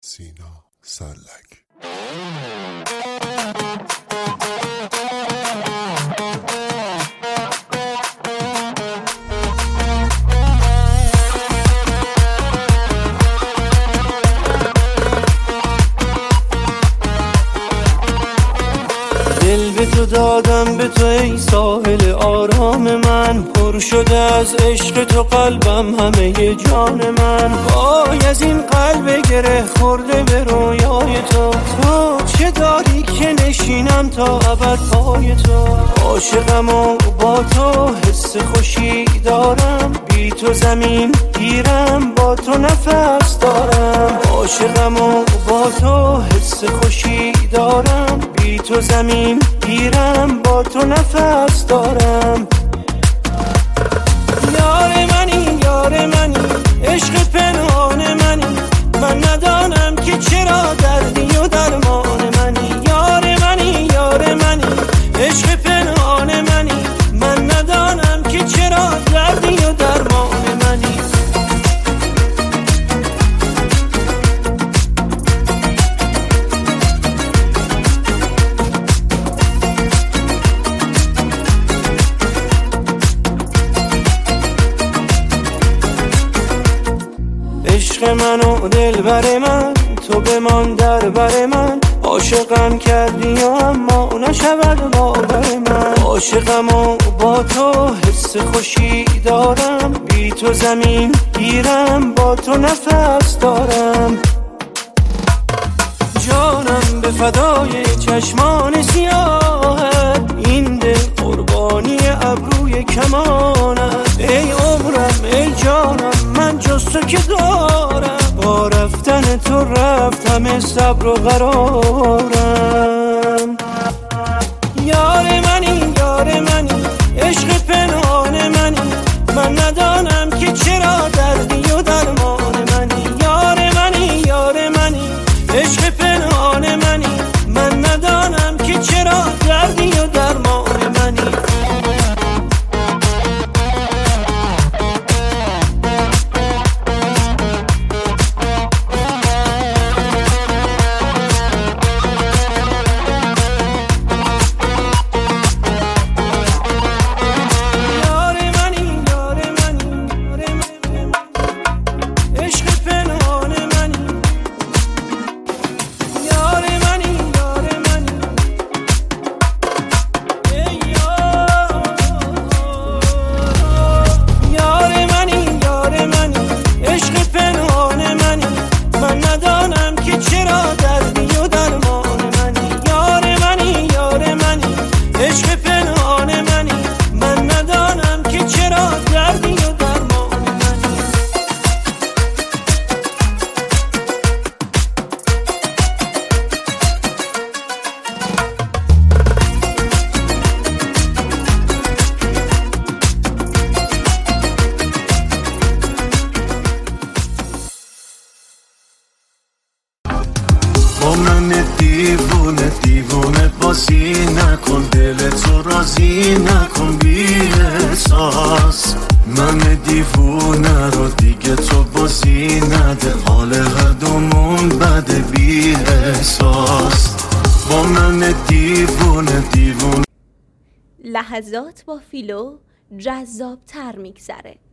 سینا سلک. دل به تو دادم، به تو ای ساحل آرام من، پر شده از عشق تو قلبم، همه جان من. وای از این قلب گره خورده به رویای تو، تو چه داری که نشینم تا ابد پای تو. عاشقم و با تو حس خوشی دارم، بی تو زمین گیرم، با تو نفس دارم. عاشقم و با تو حس خوشی دارم، بی تو زمین گیرم، با تو نفس دارم. یار منی یار منی، عشق پنهان منی، من ندانم که چرا دردی و درمان منی. یار منی یار منی، عشق پنهان منی، من ندانم که چرا دردی و درمان منی. عشق من و دلبر من، تو بمان در بر من. عاشقم کردی و اما نشود باور من. عاشقم و با تو حس خوشی دارم، بی تو زمین گیرم، با تو نفس دارم. جانم به فدای چشمان سیاهت، این دل قربانی ابروی کمانت. ای عمرم ای جانم، من جز تو که دارم، با رفتن تو رفت همه صبر و قرارم. یار منی یار منی، عشق پنهان منی، من ندانم که چرا دردی و درمان منی. یار منی یار منی، عشق پنهان منی، من ندانم که چرا دردی و درمان منی. با من دیوونه دیوونه بازی نکن، دل تو راضی نکن بی احساس. من دیوونه رو دیگه تو بازی نده، حال هر دومون بده بی احساس. با من دیوونه دیوونه. لحظات با فیلو جذاب تر میگذره.